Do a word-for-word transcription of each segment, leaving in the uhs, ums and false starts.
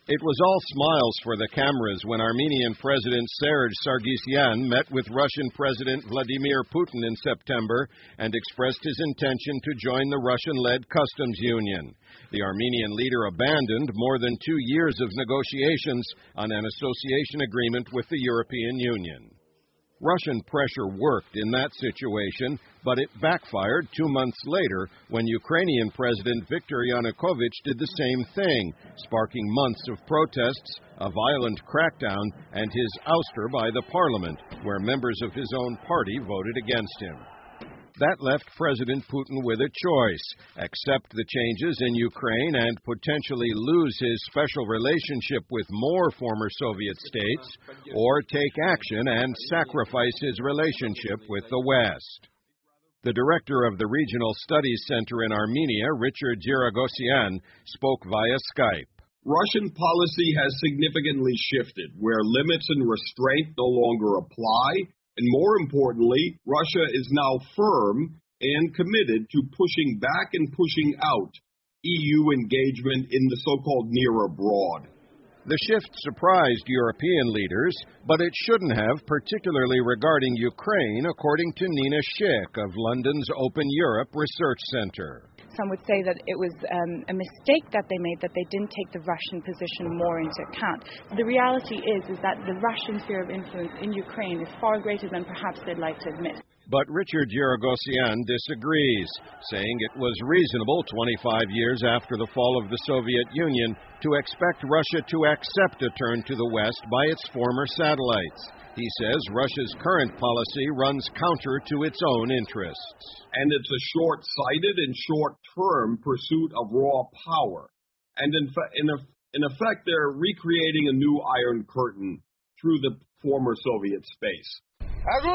It was all smiles for the cameras when Armenian President Serge Sargsyan met with Russian President Vladimir Putin in September and expressed his intention to join the Russian-led customs union. The Armenian leader abandoned more than two years of negotiations on an association agreement with the European Union. Russian pressure worked in that situation, but it backfired two months later when Ukrainian President Viktor Yanukovych did the same thing, sparking months of protests, a violent crackdown, and his ouster by the parliament, where members of his own party voted against him. That left President Putin with a choice: accept the changes in Ukraine and potentially lose his special relationship with more former Soviet states, or take action and sacrifice his relationship with the West. The director of the Regional Studies Center in Armenia, Richard Giragosyan, spoke via Skype. Russian policy has significantly shifted, where limits and restraint no longer apply. And more importantly, Russia is now firm and committed to pushing back and pushing out E U engagement in the so-called near abroad. The shift surprised European leaders, but it shouldn't have, particularly regarding Ukraine, according to Nina Schick of London's Open Europe Research Center. Some would say that it was um, a mistake that they made, that they didn't take the Russian position more into account. The reality is, is that the Russian sphere of influence in Ukraine is far greater than perhaps they'd like to admit. But Richard Giragosyan disagrees, saying it was reasonable twenty-five years after the fall of the Soviet Union to expect Russia to accept a turn to the West by its former satellites. He says Russia's current policy runs counter to its own interests. And it's a short-sighted and short-term pursuit of raw power. And in, fa- in, a, in effect, they're recreating a new Iron Curtain through the former Soviet space.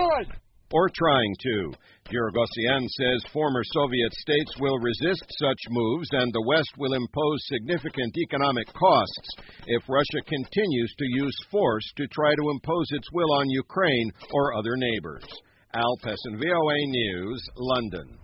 Or trying to. Giragosyan says former Soviet states will resist such moves and the West will impose significant economic costs if Russia continues to use force to try to impose its will on Ukraine or other neighbors. Al Pessin, V O A News, London.